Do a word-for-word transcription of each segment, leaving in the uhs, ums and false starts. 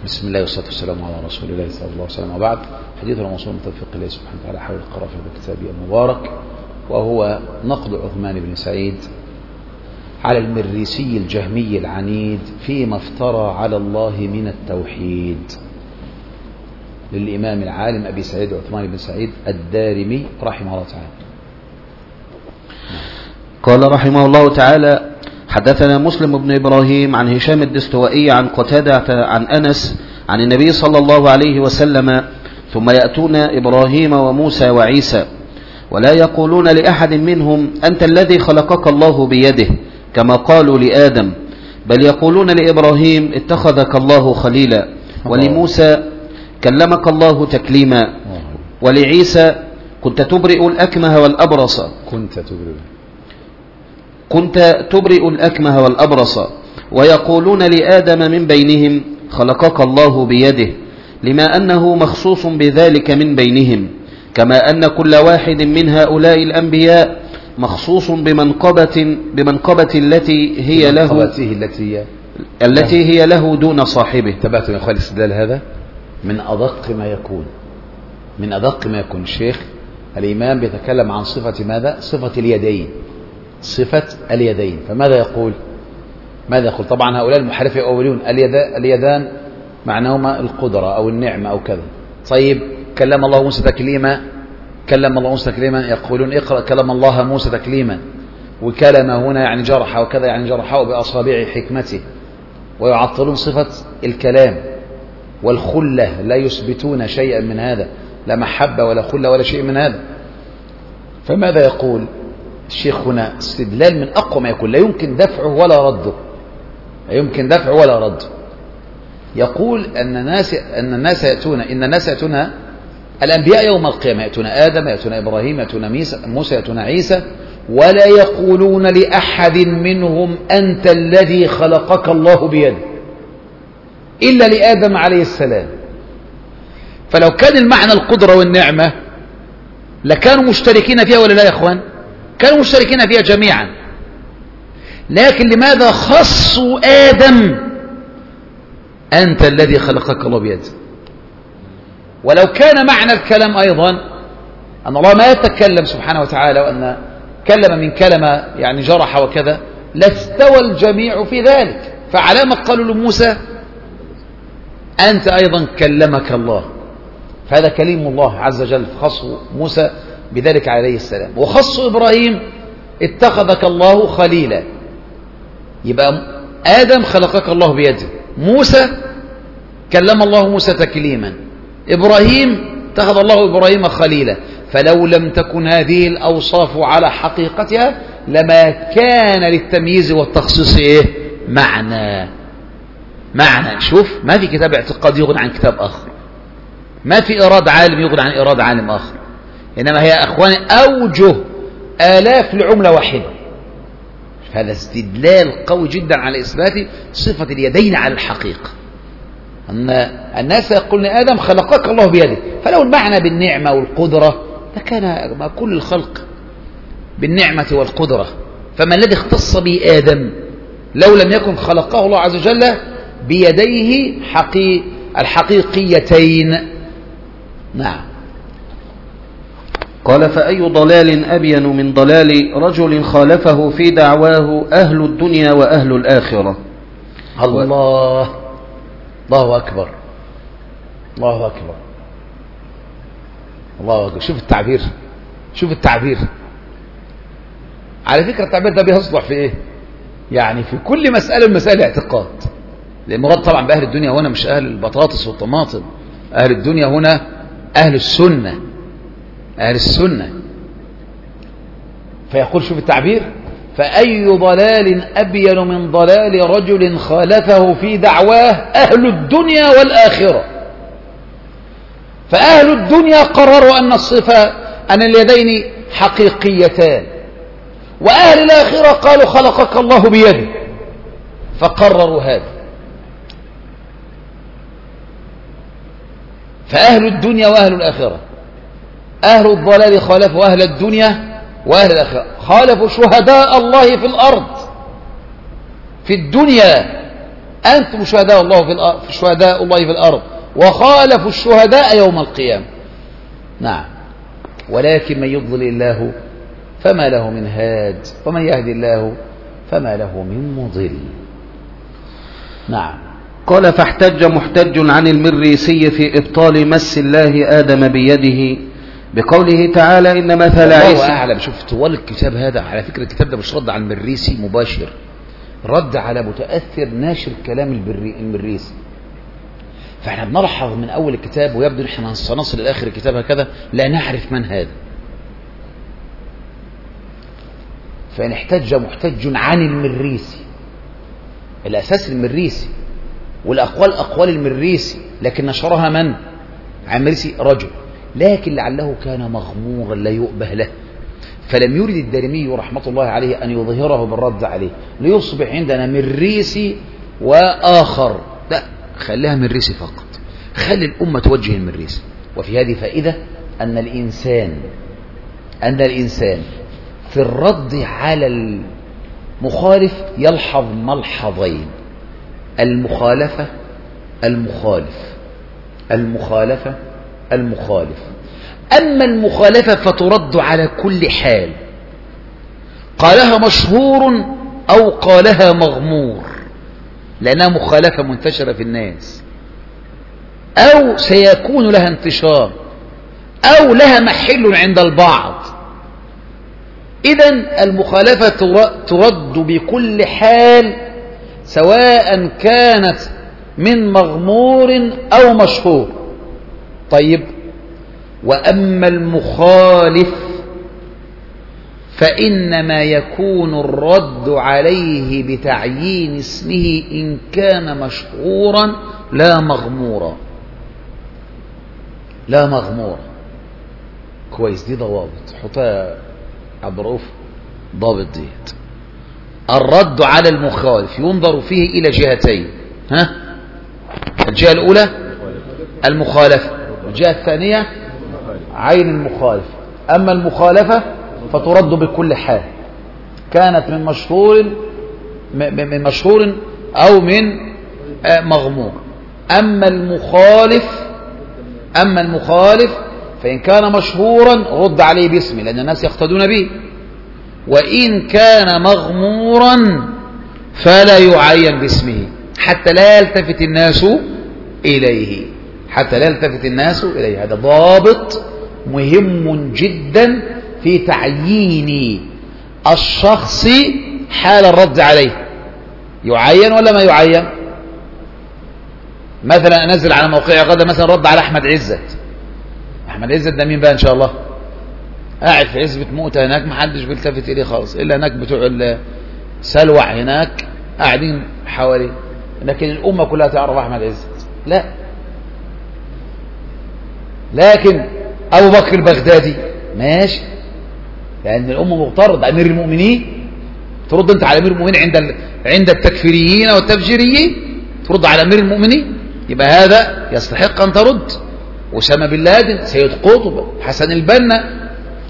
بسم الله والصلاة والسلام على رسول الله صلى الله عليه وسلم، وبعد. حديثنا موصول من توفيق الله سبحانه وتعالى حول القراءة في كتابه المبارك، وهو نقد عثمان بن سعيد على المريسي الجهمي العنيد فيما افترى على الله من التوحيد، للإمام العالم أبي سعيد عثمان بن سعيد الدارمي رحمه الله تعالى. قال رحمه الله تعالى: حدثنا مسلم بن إبراهيم عن هشام الدستوائي عن قتادة عن أنس عن النبي صلى الله عليه وسلم: ثم يأتون إبراهيم وموسى وعيسى ولا يقولون لأحد منهم أنت الذي خلقك الله بيده كما قالوا لآدم، بل يقولون لإبراهيم اتخذك الله خليلا، ولموسى كلمك الله تكليما، ولعيسى كنت تبرئ الأكمه والأبرص كنت تبرئ كنت تبرئ الأكمه والأبرص، ويقولون لآدم من بينهم خلقك الله بيده، لما أنه مخصوص بذلك من بينهم، كما أن كل واحد من هؤلاء الأنبياء مخصوص بمنقبة بمنقبة التي هي له التي التي هي له دون صاحبه. تبعتم يا أخواني الاستدلال هذا من أدق ما يكون من أدق ما يكون. الشيخ الإمام بيتكلم عن صفة ماذا؟ صفة اليدين صفة اليدين. فماذا يقول؟ ماذا يقول؟ طبعا هؤلاء المحرفة يقولون اليدان معناهما القدرة أو النعمة أو كذا. طيب، كلم الله موسى تكليما كلم الله موسى تكليما يقولون اقرأ كلم الله موسى تكليما، وكلم هنا يعني جرح، وكذا يعني جرحه بأصابع حكمته، ويعطلون صفة الكلام والخلة، لا يثبتون شيئا من هذا، لا محبة ولا خلة ولا شيء من هذا. فماذا يقول الشيخ هنا؟ استدلال من أقوى ما يكون، لا يمكن دفعه ولا رده لا يمكن دفعه ولا رده. يقول أن الناس أن الناس يأتون إن الناس يأتون الأنبياء يوم القيامة، يأتون آدم، يأتون إبراهيم، يأتون موسى، يأتون عيسى، ولا يقولون لأحد منهم أنت الذي خلقك الله بيده إلا لآدم عليه السلام. فلو كان المعنى القدرة والنعمة لكانوا مشتركين فيها ولا لا يا أخوان؟ كانوا مشتركين فيها جميعا، لكن لماذا خصوا آدم أنت الذي خلقك الله بيده؟ ولو كان معنى الكلام أيضا أن الله ما يتكلم سبحانه وتعالى، وأن كلم من كلمة يعني جرح وكذا، لاستوى الجميع في ذلك. فعلى ما قالوا لموسى أنت أيضا كلمك الله، فهذا كليم الله عز وجل. خصوا موسى بذلك عليه السلام، وخصوا إبراهيم اتخذك الله خليلا. يبقى آدم خلقك الله بيده، موسى كلم الله موسى تكليما، إبراهيم اتخذ الله إبراهيم خليلا. فلو لم تكن هذه الأوصاف على حقيقتها لما كان للتمييز والتخصيص إيه؟ معنى معنى شوف، ما في كتاب اعتقاد يغني عن كتاب آخر، ما في إراد عالم يغني عن إراد عالم آخر، إنما هي أخواني أوجه آلاف لعملة واحدة. هذا استدلال قوي جدا على إثبات صفة اليدين على الحقيقة، أن الناس يقولون آدم خلقك الله بيده. فلو المعنى بالنعمة والقدرة لكان ما كل الخلق بالنعمة والقدرة، فما الذي اختص به آدم لو لم يكن خلقه الله عز وجل بيديه حقي الحقيقيتين؟ نعم. قال: فأي ضلال أبين من ضلال رجل خالفه في دعواه أهل الدنيا وأهل الآخرة. الله الله أكبر الله أكبر الله أكبر. شوف التعبير شوف التعبير على فكرة التعبير ده بيصلح في إيه؟ يعني في كل مسألة من مسائل الاعتقاد. المراد طبعا بأهل الدنيا هنا مش أهل البطاطس والطماطم، أهل الدنيا هنا أهل السنة أهل السنة. فيقول شوف التعبير: فأي ضلال أبين من ضلال رجل خالفه في دعواه أهل الدنيا والآخرة. فأهل الدنيا قرروا أن الصفة أن اليدين حقيقيتان، وأهل الآخرة قالوا خلقك الله بيده، فقرروا هذا. فأهل الدنيا وأهل الآخرة، أهل الضلال خالفوا أهل الدنيا وأهل الآخرة، خالفوا شهداء الله في الأرض في الدنيا أنتم شهداء الله في الأرض شهداء الله في الأرض وخالفوا الشهداء يوم القيامة. نعم. ولكن من يضلل الله فما له من هاد ومن يهدي الله فما له من مضل. نعم. قال فاحتج محتج عن المريسي في إبطال مس الله آدم بيده بقوله تعالى إن مثل عيسى. الله أعلم. شوف طوال الكتاب هذا، على فكرة الكتاب ده مش رد على المريسي مباشر، رد على متأثر ناشر كلام المريسي. فاحنا بنلحظ من أول الكتاب، ويبدو نحن سنصل إلى آخر الكتاب هكذا لا نعرف من هذا. فإن احتج محتج عن المريسي، الأساس المريسي والأقوال أقوال المريسي، لكن نشرها من؟ عن المريسي رجل، لكن لعله كان مغمورا لا يؤبه له، فلم يرد الدارمي رحمة الله عليه أن يظهره بالرد عليه ليصبح عندنا مريسي وآخر. لا، خليها مريسي فقط، خلي الأمة توجه المريسي. وفي هذه فائدة أن الإنسان أن الإنسان في الرد على المخالف يلحظ ملحظين: المخالفة المخالف المخالفة المخالف. أما المخالفة فترد على كل حال، قالها مشهور أو قالها مغمور، لأنها مخالفة منتشرة في الناس، أو سيكون لها انتشار، أو لها محل عند البعض. إذن المخالفة ترد بكل حال، سواء كانت من مغمور أو مشهور. طيب، وأما المخالف فإنما يكون الرد عليه بتعيين اسمه إن كان مشهورا لا مغمورا لا مغمورا. كويس، دي ضوابط حطها عبد الرؤوف، ضابط ديت. الرد على المخالف ينظر فيه إلى جهتين. ها؟ الجهة الأولى المخالفة، الجهة الثانية عين المخالف. أما المخالفة فترد بكل حال، كانت من مشهور من مشهور أو من مغمور. أما المخالف أما المخالف فإن كان مشهورا رد عليه باسمه، لأن الناس يقتدون به، وإن كان مغمورا فلا يعين باسمه حتى لا يلتفت الناس إليه حتى لا يلتفت الناس إليه. هذا ضابط مهم جدا في تعيين الشخص حال الرد عليه. يعين ولا ما يعين؟ مثلا أنزل على موقع غدا مثلا رد على أحمد عزت. أحمد عزت ده مين بقى إن شاء الله؟ قاعد في عزبة مؤتة هناك، محدش بيلتفت إليه خالص، إلا هناك بتوع السلوع هناك قاعدين حواليه، لكن الأمة كلها تعرف أحمد عزت. لا، لكن أبو بكر البغدادي ماشي، لأن الأمة مغترض. أمير المؤمنين ترد أنت على أمير المؤمنين عند عند التكفيريين والتفجيريين، ترد على أمير المؤمنين، يبقى هذا يستحق أن ترد. أسامة بن لادن، سيد قطب، حسن البنا.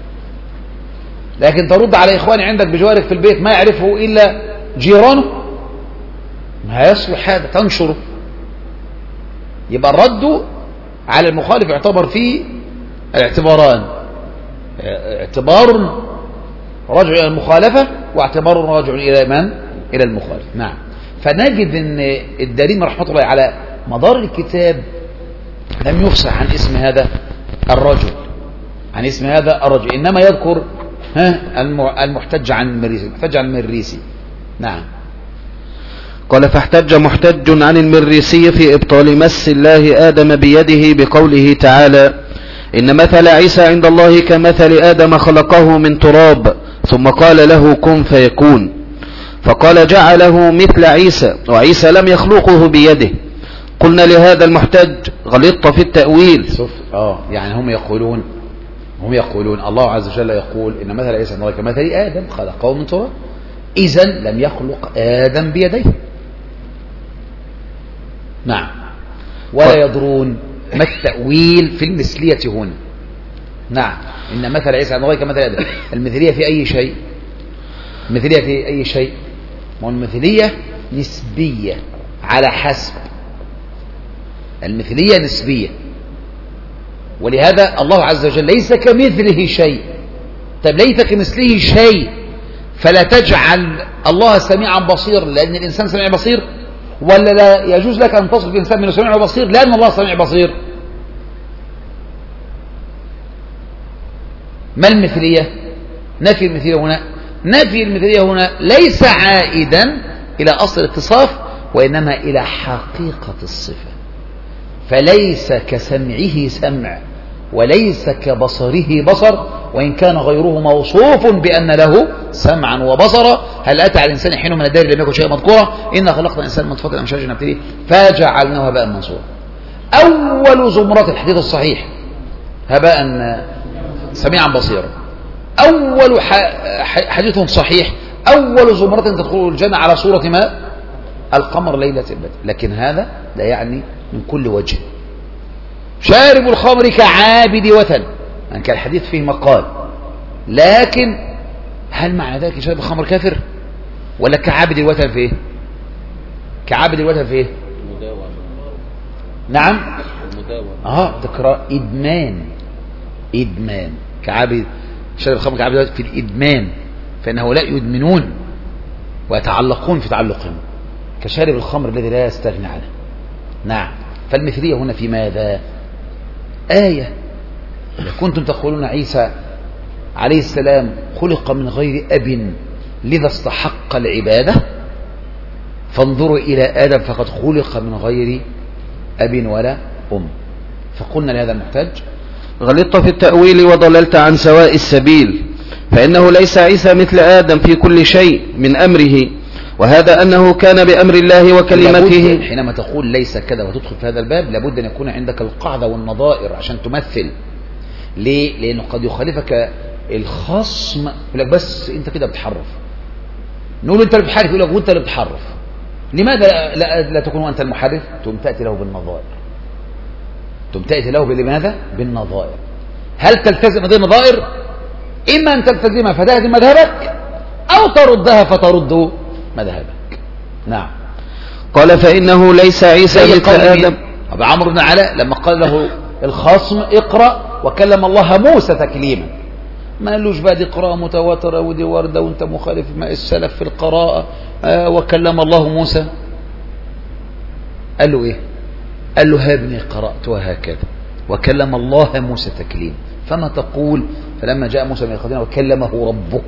لكن ترد على إخواني عندك بجوارك في البيت ما يعرفه إلا جيرانه، ما يصلح هذا، تنشره. يبقى الرد على المخالف يعتبر فيه الاعتباران: اعتبار رجع إلى المخالفة، واعتبار راجع إلى من؟ إلى المخالف. نعم. فنجد أن الدارمي رحمة الله على مدار الكتاب لم يفصح عن اسم هذا الرجل عن اسم هذا الرجل إنما يذكر ها المحتج عن المريسي المحتج عن المريسي. نعم. قال فاحتج محتج عن المريسي في إبطال مس الله آدم بيده بقوله تعالى إن مثل عيسى عند الله كمثل آدم خلقه من تراب ثم قال له كن فيكون، فقال جعله مثل عيسى وعيسى لم يخلقه بيده. قلنا لهذا المحتج غلطت في التأويل. شوف اه يعني هم يقولون هم يقولون الله عز وجل يقول إن مثل عيسى عند الله كمثل آدم خلقه من تراب، إذن لم يخلق آدم بيديه. نعم. ولا يدرون ما التأويل في المثلية هنا. نعم. إن مثل عيسى عند الله كمثل آدم، المثلية في أي شيء؟ المثلية في أي شيء؟ ما المثلية نسبية على حسب المثلية نسبية، ولهذا الله عز وجل ليس كمثله شيء. طيب ليس كمثله شيء فلا تجعل الله سميعا بصير لأن الإنسان سميع بصير، ولا لا يجوز لك أن تصف الإنسان من سميع بصير لأن الله سميع بصير؟ ما المثلية؟ نفي المثلية هنا، نفي المثلية هنا ليس عائدا إلى أصل الاتصاف وإنما إلى حقيقة الصفة، فليس كسمعه سمع وليس كبصره بصر، وإن كان غيره موصوف بأن له سمعا وبصرا. هل أتى على الإنسان حين من الدهر لم يكن شيئا مذكورا؟ إنا خلقنا الإنسان من نطفة أمشاج نبتليه فجعلناه هباء منصورا. أول زمرة الحديث الصحيح هباء سميعا بصيرا، أول حديث صحيح أول زمرة تدخل الجنة على صورة ما؟ القمر ليلة البدر. لكن هذا لا يعني من كل وجه. شارب الخمر كعابد وثن، يعني كان الحديث فيه مقال، لكن هل مع ذلك شارب الخمر كافر؟ ولا كعابد الوثن فيه؟ كعابد الوثن فيه؟ نعم اه تكرار إدمان، إدمان كعابد شارب الخمر كعابد الوثن في الإدمان، فإنه لا يدمنون ويتعلقون في تعلقهم كشارب الخمر الذي لا يستغني عنه. نعم. فالمثلية هنا في ماذا؟ آية. إذا كنتم تقولون عيسى عليه السلام خلق من غير أب لذا استحق العبادة، فانظروا إلى آدم فقد خلق من غير أب ولا أم. فقلنا لهذا المحتاج غلطت في التأويل وضللت عن سواء السبيل، فإنه ليس عيسى مثل آدم في كل شيء من أمره، وهذا أنه كان بأمر الله وكلمته. حينما تقول ليس كذا وتدخل في هذا الباب لابد أن يكون عندك القاعدة والنظائر عشان تمثل. ليه؟ لأنه قد يخالفك الخصم يقول لك بس أنت كده بتحرف، نقول أنت اللي بتحرف يقول لك وأنت اللي بتحرف. لماذا لا, لا تكون أنت المحرف؟ ثم تأتي له بالنظائر، ثم تأتي له بلماذا؟ بالنظائر. هل تلتزم هذه النظائر؟ إما أن تلتزمها فتهدم مذهبك أو تردها فترد مذهبك. نعم. قال فإنه ليس عيسى مثل آدم. أبو عمرو بن علاء لما قال له الخصم اقرأ وكلم الله موسى تكليما، ما قالوش بقى دي قراءة متواترة ودي وردة وانت مخالف ما السلف في القراءة آه وكلم الله موسى. قال له ايه؟ قال له هابني قرأت وهكذا وكلم الله موسى تكليما. فما تقول فلما جاء موسى ميقاتنا وكلمه ربه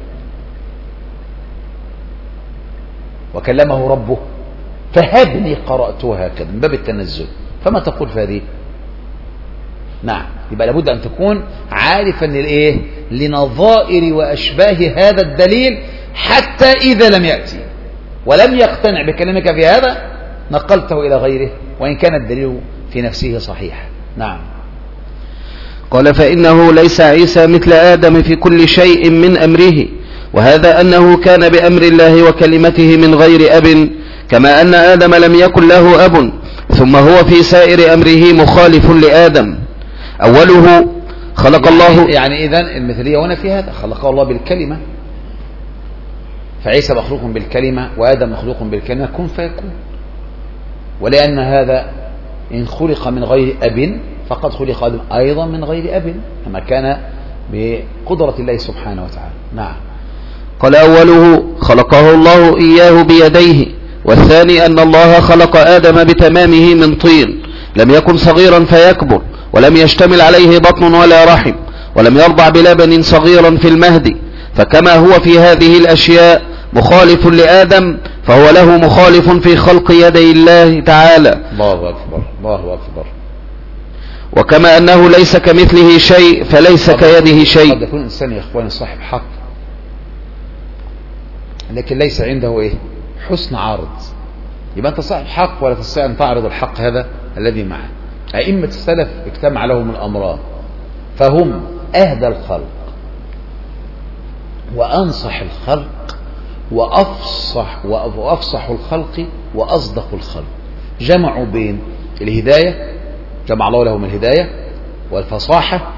وكلمه ربه فهبني قرأت وهكذا من باب التنزل. فما تقول في هذه؟ نعم. يبقى لابد أن تكون عارفا للإيه؟ لنظائر وأشباه هذا الدليل، حتى إذا لم يأتي ولم يقتنع بكلامك في هذا نقلته إلى غيره وإن كان الدليل في نفسه صحيح. نعم. قال فإنه ليس عيسى مثل آدم في كل شيء من أمره، وهذا أنه كان بأمر الله وكلمته من غير أب، كما أن آدم لم يكن له أب، ثم هو في سائر أمره مخالف لآدم. أوله خلق يعني الله، يعني إذن المثلية هنا في هذا خلقه الله بالكلمة، فعيسى مخلوق بالكلمة وآدم مخلوق بالكلمة كن فيكون. ولأن هذا إن خلق من غير أب فقد خلق آدم أيضا من غير أب كما كان بقدرة الله سبحانه وتعالى. نعم. قال أوله خلقه الله إياه بيديه، والثاني أن الله خلق آدم بتمامه من طين، لم يكن صغيرا فيكبر، ولم يشتمل عليه بطن ولا رحم، ولم يرضع بلبن صغيرا في المهد، فكما هو في هذه الأشياء مخالف لآدم فهو له مخالف في خلق يدي الله تعالى. الله أكبر الله أكبر. وكما أنه ليس كمثله شيء فليس كيده شيء. قد يكون الإنسان يا إخواني صاحب حق لكن ليس عنده إيه؟ حسن عرض. يبقى أنت صاحب حق ولا تستطيع أن تعرض الحق هذا الذي معه. أئمة السلف اجتمع لهم الأمران، فهم أهدى الخلق وأنصح الخلق وأفصح وأفصح الخلق وأصدق الخلق. جمعوا بين الهداية، جمع الله لهم الهداية والفصاحة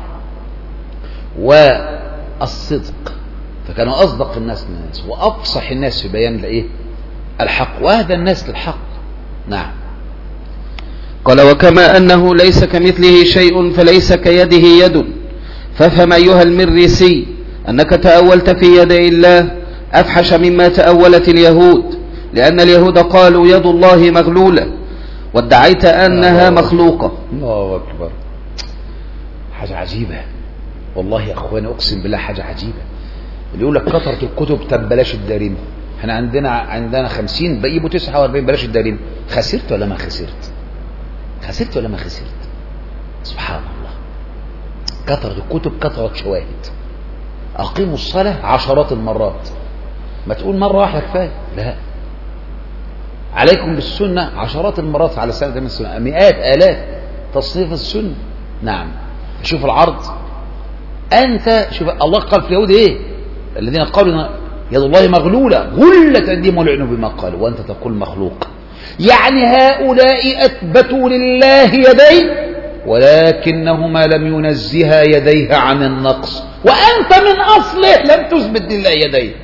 والصدق، فكانوا أصدق الناس للناس وأفصح الناس في بيان الإيه؟ الحق، وأهدى الناس للحق. نعم. قال وكما أنه ليس كمثله شيء فليس كيده يد، فافهم أيها المريسي أنك تأولت في يدي الله أفحش مما تأولت اليهود، لأن اليهود قالوا يد الله مغلولة وادعيت أنها مخلوقة. الله أكبر، حاجة عجيبة والله يا أخواني، أقسم بالله حاجة عجيبة. اللي يقول لك كثرة الكتب طب بلاش الدارين، احنا عندنا عندنا خمسين بيجيبوا تسعة وأربعين بلاش الدارين. خسرت ولا ما خسرت؟ خسرت ولا ما خسرت؟ سبحان الله، كثرة الكتب كثرة شواهد. أقيموا الصلاة عشرات المرات، ما تقول مرة واحدة كفاية، لا، عليكم بالسنة عشرات المرات على سنة من السنة، مئات آلاف تصنيف السنة. نعم. شوف العرض، أنت شوف الله قال في اليهود إيه؟ الذين قالوا يد الله مغلولة غلت أيديهم ولعنوا بما قالوا وأنت تقول مخلوق. يعني هؤلاء أثبتوا لله يدين ولكنهما لم ينزها يديه عن النقص، وأنت من أصله لم تثبت لله يدين.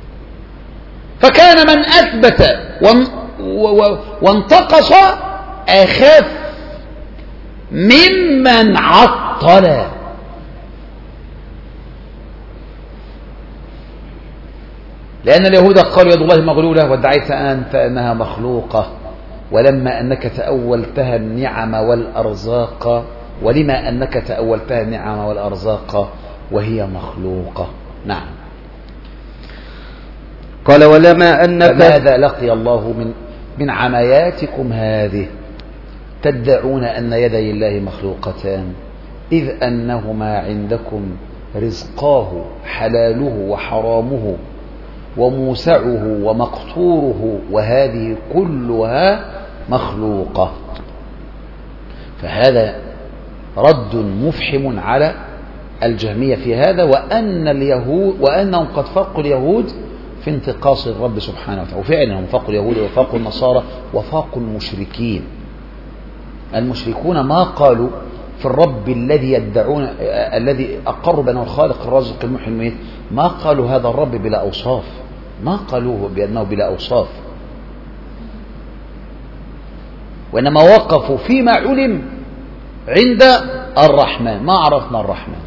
فكان من أثبت وانتقص أخف ممن عطل. لأن اليهود قالوا يد الله مغلولة وادعيت أنت أنها مخلوقة، ولما أنك تأولتها النعم والأرزاق، ولما أنك تأولتها النعم والأرزاق وهي مخلوقة. نعم. قال ولما أنك فماذا لقي الله من من عمياتكم هذه تدعون أن يدي الله مخلوقتان، إذ أنهما عندكم رزقاه حلاله وحرامه وموسعه ومقتوره، وهذه كلها مخلوقة. فهذا رد مفحم على الجهمية في هذا، وأن اليهود وأنهم قد فاقوا اليهود في انتقاص الرب سبحانه وتعالى. وفعلا هم فاقوا اليهود وفاقوا النصارى وفاقوا المشركين. المشركون ما قالوا في الرب الذي يدعون الذي أقروا بأنه الخالق الرازق المحيي المميت، ما قالوا هذا الرب بلا أوصاف، ما قالوه بأنه بلا أوصاف، وإنما وقفوا فيما علم عند الرحمن. ما عرفنا الرحمن،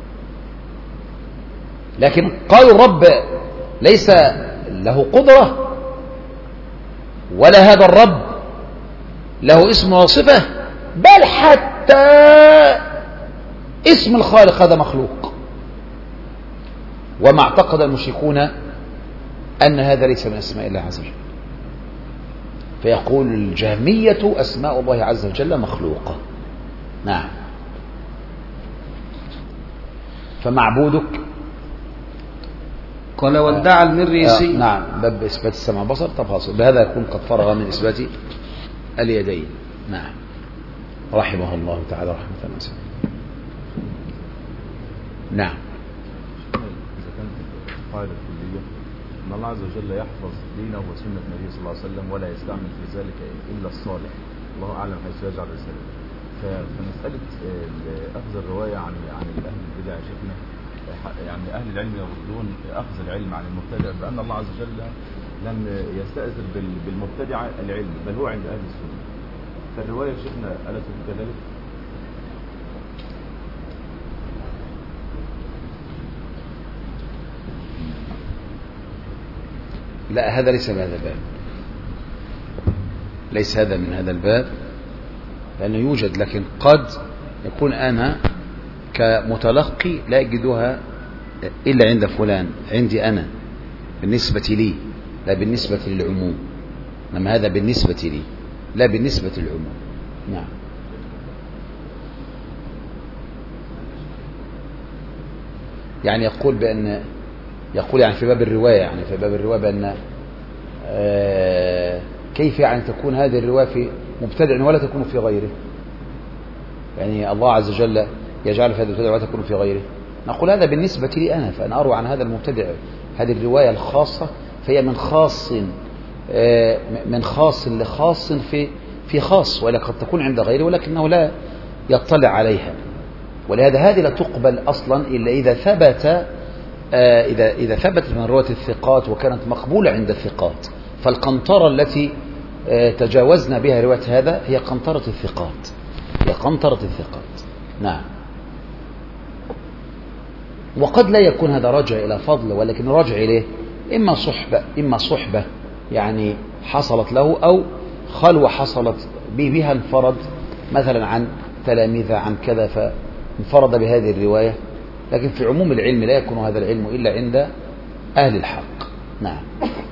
لكن قالوا الرب ليس له قدرة ولا هذا الرب له اسم وصفة، بل حتى اسم الخالق هذا مخلوق. وما اعتقد المشركون أن هذا ليس من أسماء الله عز وجل. فيقول الجهمية أسماء الله عز وجل مخلوقة. نعم. فمعبودك قال وادعى المريسي. آه نعم، باب إثبات السمع والبصر تفاصيل، بهذا يكون قد فرغ من إثبات اليدين. نعم، رحمه الله تعالى رحمة واسعة. نعم. إذا كانت القاعدة الكلية أن الله عز وجل يحفظ دينه وسنة النبي صلى الله عليه وسلم ولا يستعمل في ذلك إلا الصالح، الله أعلم حيث يجعل رسالته. فمسألة أخذ الرواية عن عن أهل البدع يا شيخنا، يعني أهل العلم يردون أخذ العلم عن المبتدع بأن الله عز وجل لم يستأثر بالمبتدع العلم، بل هو عند أهل السنة. فالرواية يا شيخنا ألا تكون كذلك؟ لا، هذا ليس من هذا الباب، ليس هذا من هذا الباب، لأنه يوجد، لكن قد يكون أنا كمتلقي لا أجدها إلا عند فلان، عندي أنا بالنسبة لي، لا بالنسبة للعموم. إنما هذا بالنسبة لي لا بالنسبة للعموم. نعم. يعني يقول بأن يقول يعني في باب الرواية، يعني في باب الرواية بأن آه كيف يعني تكون هذه الرواية في مبتدع ولا تكون في غيره؟ يعني الله عز وجل يجعل في هذا المبتدع ولا تكون في غيره. نقول هذا بالنسبة لي أنا، فأنا أروي عن هذا المبتدع هذه الرواية الخاصة، فهي من خاص آه من خاص لخاص في في خاص، ولا قد تكون عند غيره ولكنه لا يطلع عليها. ولهذا هذه لا تقبل أصلا إلا إذا ثبت آه إذا إذا ثبتت من رواية الثقات وكانت مقبولة عند الثقات. فالقنطرة التي تجاوزنا بها رواية هذا هي قنطرة الثقات، هي قنطرة الثقات. نعم. وقد لا يكون هذا راجع إلى فضل، ولكن راجع إليه إما صحبة إما صحبة يعني حصلت له، أو خلوة حصلت به بها انفرد مثلا عن تلاميذ عن كذا فانفرد بهذه الرواية. لكن في عموم العلم لا يكون هذا العلم إلا عند أهل الحق. نعم.